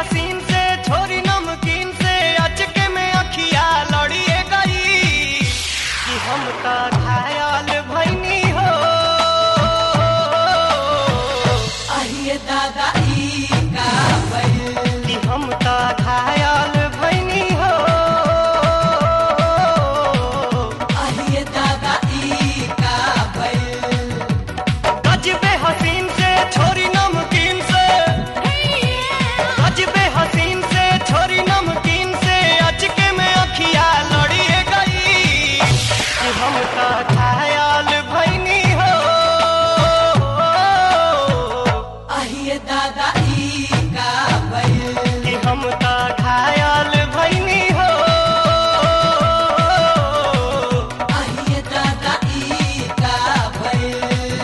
हसीन से छोरी नमकीन से अचके में अखिया लड़िए गई कि हम का घायल भैनी हो। आइए दादा ई का भइल कि हम का घायल भैनी हो। आइए दादा ई का भइल गजबे हसीन से छोरी नमकीन से, गजबे हसीन से छोरी नमकीन से अचके में अखिया लड़िए गई कि हम का घायल भैनी हो। आइए दादा ई का भइल कि हम का घायल भैनी हो। आइए दादा ई का भइल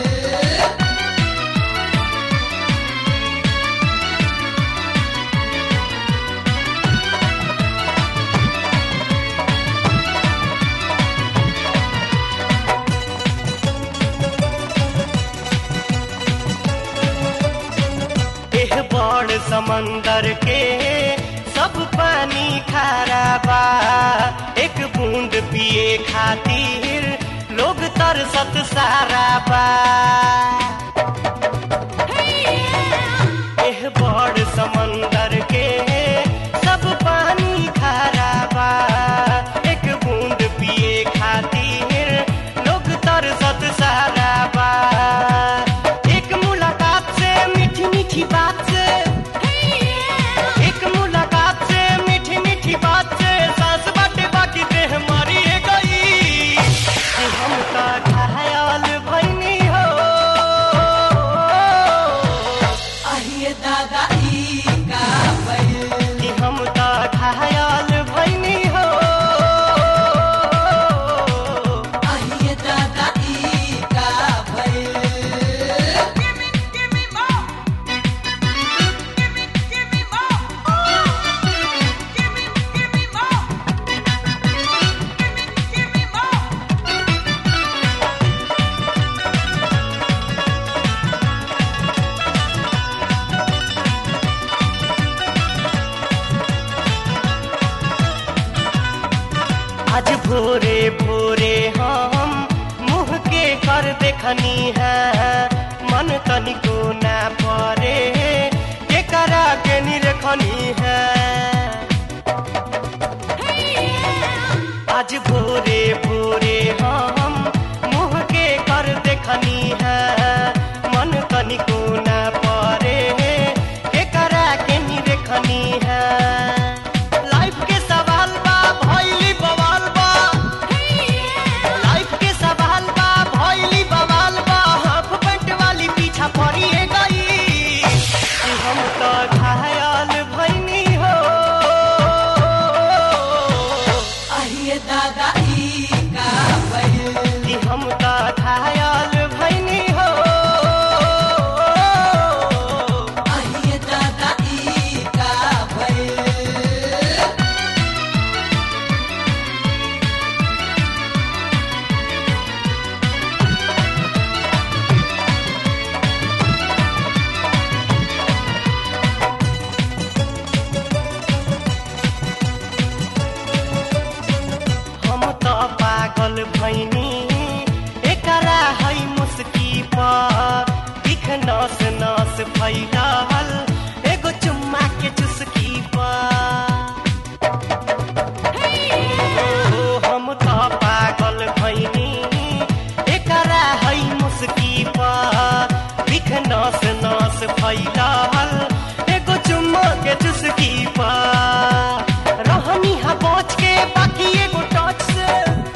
एह बड़ समंदर के सब पानी खारा बा, एक बूंद पिए खातिर लोग तरसत सारा बा। एह बड़ समंदर के सब पानी खारा बा, एक बूंद पिए खातिर लोग तरसत सारा बा। एक मुलाकात से मीठी मीठी बात से, एक मुलाकात से मीठी मीठी बात से सांस बाटे बाकी देह मरिए गई कि हम का घायल भैनी हो। आइए दादा ई का भइल कि हम का घायल भैनी हो। आइए दादा ई का भइल आज भोरे भोरे हम मुँह के कर देखनी है, मन तनिको ना परे के करा के निरखनी है। आज भोरे भोरे हम मुँह के कर देखनी है, मन तनिको ना परे के करा के निरखनी है। लाइफ के सवाल बा भइली बवाल बा, लाइफ के सवाल बा भइली बवाल बा, हाफ पैंट वाली पीछा पड़िए गई कि हम तो घायल भैनी हो। आइए दादा ई का भइल कि हम तो घायल भैनी हो। आइए दादा ई का भइल हम तो पागल भैनी एकरा है मुस्की पर, दिख नस नस फैलल एगो चुम्मा के चुस्की पर। हम तो पागल भैनी एकरा है मुस्की पर, दिख नस नस फैलल एगो चुम्मा के चुस्की पर। रहनी हा बच के बाकी एगो टच से,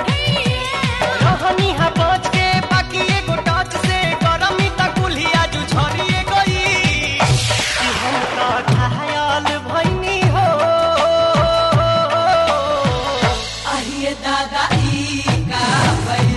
रहनी हा बच के बाकी एगो टच से, गरमी तक कुल्हिया जू झरिए गई कि हम तो घायल भैनी हो। आइए दादा ई का भइल